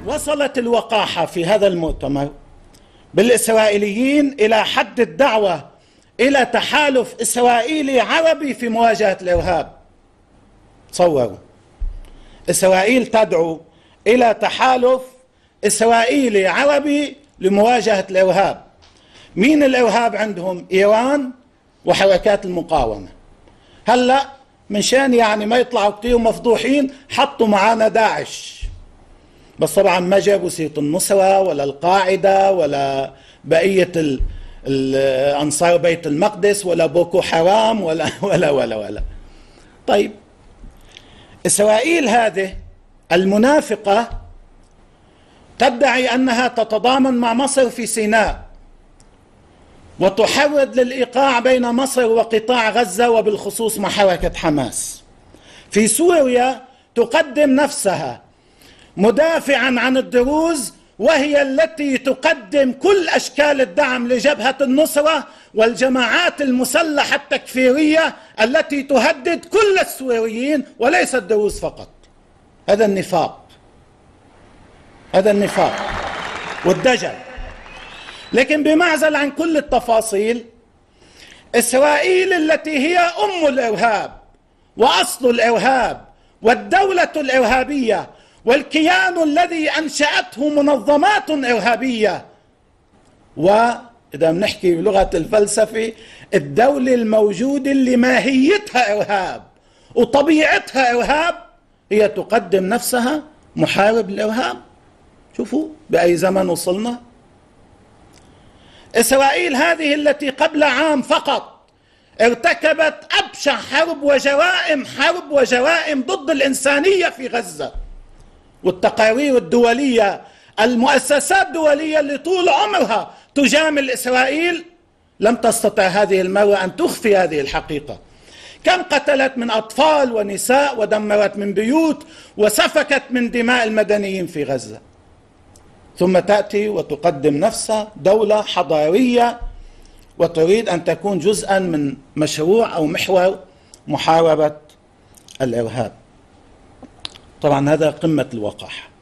وصلت الوقاحة في هذا المؤتمر بالإسرائيليين إلى حد الدعوة إلى تحالف إسرائيلي عربي في مواجهة الإرهاب. تصوروا، إسرائيل تدعو إلى تحالف إسرائيلي عربي لمواجهة الإرهاب. مين الإرهاب عندهم؟ إيران وحركات المقاومة. هلأ من شان يعني ما يطلعوا كتير مفضوحين حطوا معانا داعش، بس طبعا ما جابوا سيرة النصرة ولا القاعدة ولا بقية أنصار بيت المقدس ولا بوكو حرام ولا ولا ولا ولا. طيب، إسرائيل هذه المنافقة تدعي أنها تتضامن مع مصر في سيناء وتحرض للإيقاع بين مصر وقطاع غزة وبالخصوص مع حركة حماس. في سوريا تقدم نفسها مدافعا عن الدروز، وهي التي تقدم كل أشكال الدعم لجبهة النصرة والجماعات المسلحة التكفيرية التي تهدد كل السوريين وليس الدروز فقط. هذا النفاق، هذا النفاق والدجل. لكن بمعزل عن كل التفاصيل، إسرائيل التي هي أم الإرهاب وأصل الإرهاب والدولة الإرهابية والكيان الذي أنشأته منظمات إرهابية، وإذا بنحكي بلغة الفلسفة الدولة الموجودة اللي ماهيتها إرهاب وطبيعتها إرهاب، هي تقدم نفسها محارب للإرهاب. شوفوا بأي زمن وصلنا. إسرائيل هذه التي قبل عام فقط ارتكبت أبشع حرب وجرائم ضد الإنسانية في غزة، والتقارير الدولية، المؤسسات الدولية اللي طول عمرها تجامل إسرائيل لم تستطع هذه المرة أن تخفي هذه الحقيقة. كم قتلت من أطفال ونساء ودمرت من بيوت وسفكت من دماء المدنيين في غزة، ثم تأتي وتقدم نفسها دولة حضارية وتريد أن تكون جزءا من مشروع أو محور محاربة الإرهاب. طبعا هذا قمة الوقاحة.